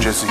معجزی.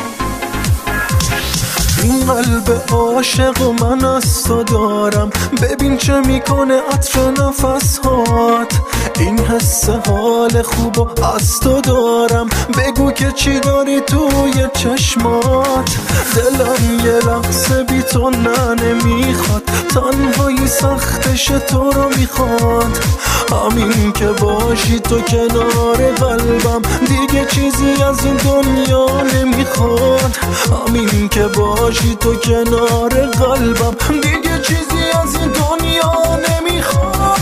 این قلب عاشق و من از تو دارم، ببین چه میکنه عطر نفسهات. این حس حال خوب و از تو دارم، بگو که چی داری توی چشمات. دلم یه لحظه بی تو نمیخواد، تنهایی سختش تو رو میخواد. همین که باشی تو کنار قلبم، دیگه چیزی از این دنیا نمیخواد. همین که باشی تو کنار قلبم، دیگه چیزی از این دنیا نمیخواد.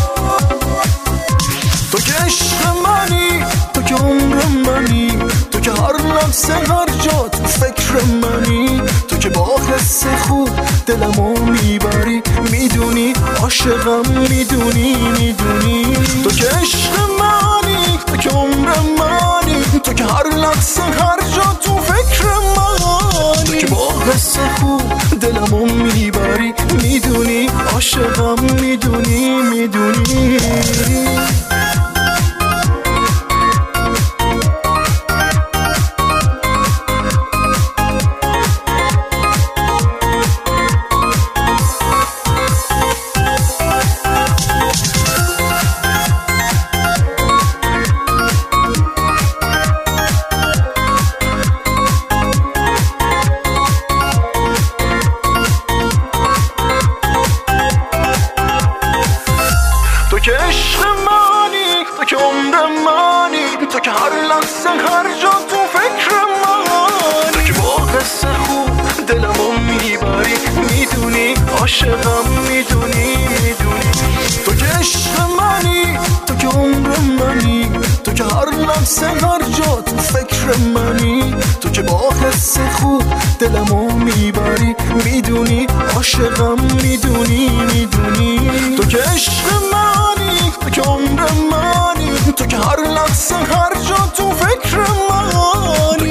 تو که عشق منی، تو که عمر منی، تو که هر لحظه هر جا تو فکر منی، تو که با حس خوب دلمو میبری، میدونی عاشقم، میدونی تو که عشق منی، تو که عمر منی، تو که هر لحظه هر جا تو فکر منی، تو که با حس خوب دلمو میبری، میدونی عاشقم، میدونی تو که عشق منی، تو که عمر منی، تو که هر لحظه هر جا تو فکر منی، تو که با حس خوب دلمو میبری، میدونی عاشقم، میدونی تو که عشق منی، تو که عمر منی، تو که هر لحظه هر جا تو فکر منی، تو که با حس خوب دلمو میبری، میدونی عاشقم، میدونی تو که عشق منی، تو که عمر منی، تو که هر لحظه هر جا تو فکر منی.